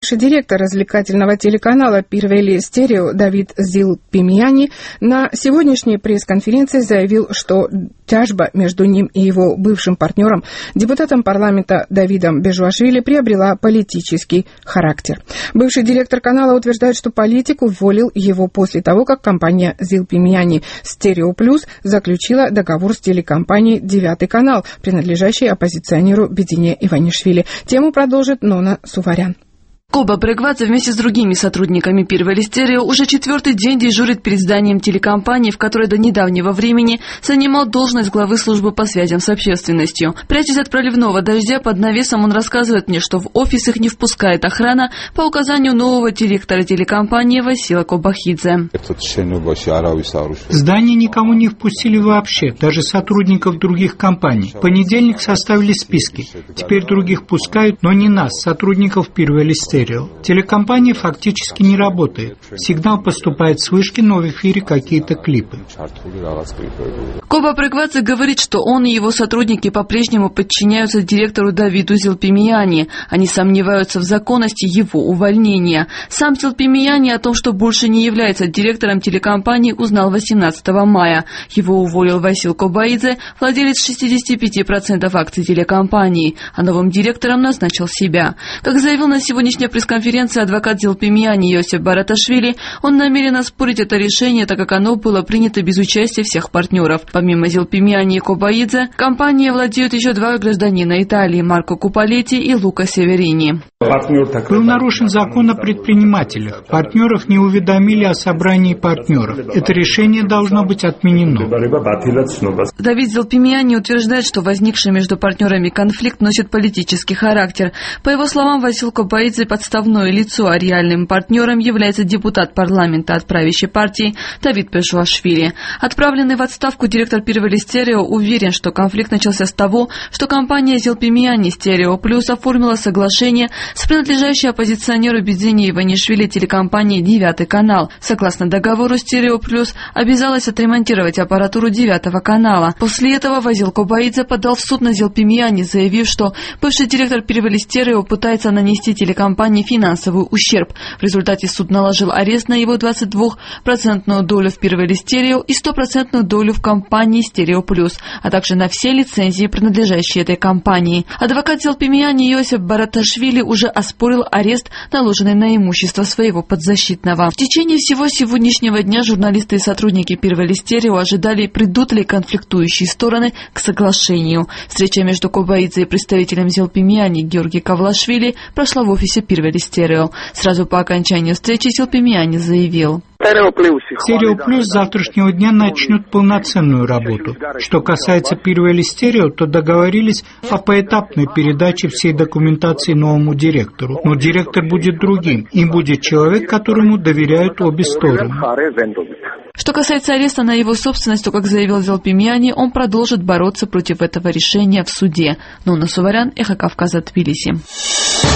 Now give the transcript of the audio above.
Директор развлекательного телеканала «Пирвели Стерео» Давид Зилпимияни на сегодняшней пресс-конференции заявил, что тяжба между ним и его бывшим партнером, депутатом парламента Давидом Бежуашвили, приобрела политический характер. Бывший директор канала утверждает, что политик уволил его после того, как компания Зилпимияни «Стерео Плюс» заключила договор с телекомпанией «Девятый канал», принадлежащей оппозиционеру Бедине Иванишвили. Тему продолжит Нона Суварян. Коба Бреквадзе вместе с другими сотрудниками Пирвели Стерео уже 4-й день дежурит перед зданием телекомпании, в которой до недавнего времени занимал должность главы службы по связям с общественностью. Прячась от проливного дождя под навесом, он рассказывает мне, что в офис их не впускает охрана по указанию нового директора телекомпании Васила Кобахидзе. В здание никого не впустили вообще, даже сотрудников других компаний. В понедельник составили списки. Теперь других пускают, но не нас, сотрудников Пирвели Стерео. Телекомпания фактически не работает. Сигнал поступает с вышки, но в эфире какие-то клипы. Коба Бреквадзе говорит, что он и его сотрудники по-прежнему подчиняются директору Давиду Зилпимияни. Они сомневаются в законности его увольнения. Сам Зилпимияни о том, что больше не является директором телекомпании, узнал 18 мая. Его уволил Васил Кобаидзе, владелец 65% акций телекомпании, а новым директором назначил себя. Как заявил на сегодняшней пресс-конференции адвокат Зилпимияни Йосиф Бараташвили, он намерен оспорить это решение, так как оно было принято без участия всех партнеров. Помимо Зилпимияни и Кобаидзе, компанией владеют еще два гражданина Италии – Марко Купалетти и Лука Северини. Был нарушен закон о предпринимателях. Партнеров не уведомили о собрании партнеров. Это решение должно быть отменено. Давид Зилпимияни утверждает, что возникший между партнерами конфликт носит политический характер. По его словам, Васил Кобаидзе подставное лицо, а реальным партнером является депутат парламента от правящей партии Давид Бежуашвили. Отправленный в отставку директор Пирвели Стерео уверен, что конфликт начался с того, что компания Зилпимияни Стерео Плюс оформила соглашение с принадлежащей оппозиционеру Бедине Иванишвили телекомпанией «Девятый канал». Согласно договору, Стерео Плюс обязалась отремонтировать аппаратуру Девятого канала. После этого Васил Кобаидзе подал в суд на Зилпимияни, заявив, что бывший директор Пирвели Стерео пытается нанести телекомпании финансовый ущерб. В результате суд наложил арест на его 22% долю в Пирвели Стерео и 100% долю в компании Стерео Плюс, а также на все лицензии, принадлежащие этой компании. Адвокат Зилпимияни Йосиф Бараташвили уже оспорил арест, наложенный на имущество своего подзащитного. В течение всего сегодняшнего дня журналисты и сотрудники Пирвели Стерео ожидали, придут ли конфликтующие стороны к соглашению. Встреча между Кобаидзе и представителем Зилпимияни Георгий Кавлашвили прошла в офисе Пирвели Стерео. Сразу по окончанию встречи Зилпимияни заявил: Стерео Плюс с завтрашнего дня начнут полноценную работу. Что касается Пирвели Стерео, то договорились о поэтапной передаче всей документации новому директору. Но директор будет другим. Им будет человек, которому доверяют обе стороны. Что касается ареста на его собственность, то, как заявил Зилпимияни, он продолжит бороться против этого решения в суде. Нона Суварян, Эхо Кавказа, Тбилиси.